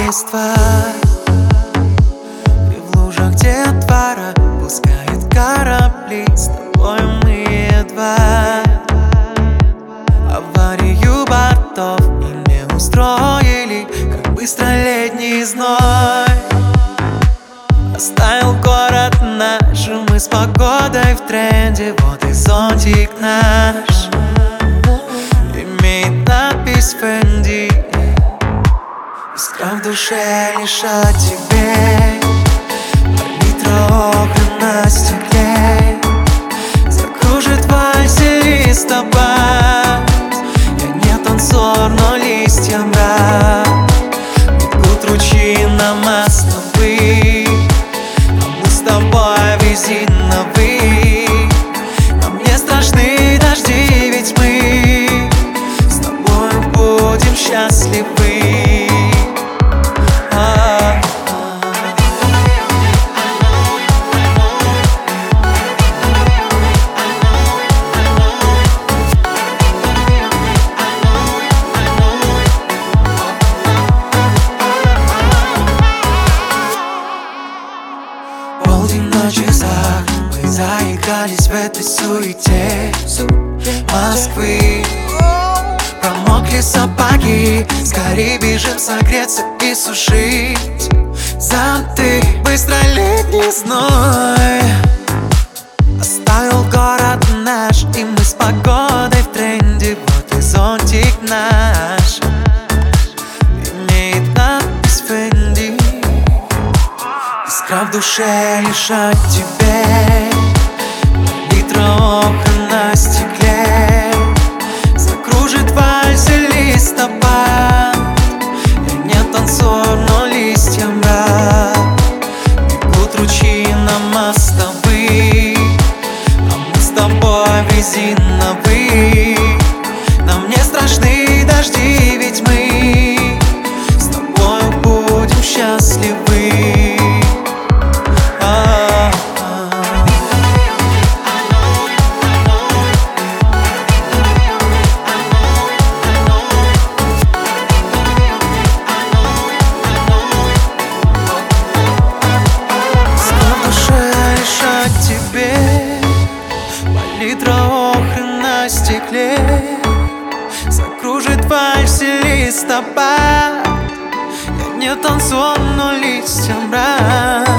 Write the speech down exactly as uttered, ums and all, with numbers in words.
листва, и в лужах детвора пускает корабли. С тобой мы едва аварию бортов и не устроили, как быстро летний зной оставил город наш. Мы с погодой в тренде, вот и зонтик наш имеет надпись Фэнди. Искра в душе лишь о тебе, палитра окон на стекле, закружит в вальсе листопад. Я не танцор, но листья мрак, бегут ручьи на мостовые, а мы с тобой резиновые. Нам не страшны дожди, ведь мы с тобой будем счастливы. Полдень на часах, мы заигрались в этой суете Москвы. Промокли сапоги, скорее бежим согреться и сушить зонты. Быстро летний зной оставил город наш, и мы с погодой в тренде. Вот и зонтик наш имеет надпись Фэнди. Искра в душе лишь о тебе, палитра окон на стекле, закружит в вальсе листопад. Я не танцор, но листья мрак, бегут ручьи на мостовые, а мы с тобой резиновые. Нам не страшны дожди, ведь мы с тобой будем счастливы. Палитра окон на стекле, закружит в вальсе листопад. Я не танцор, но листья мрак,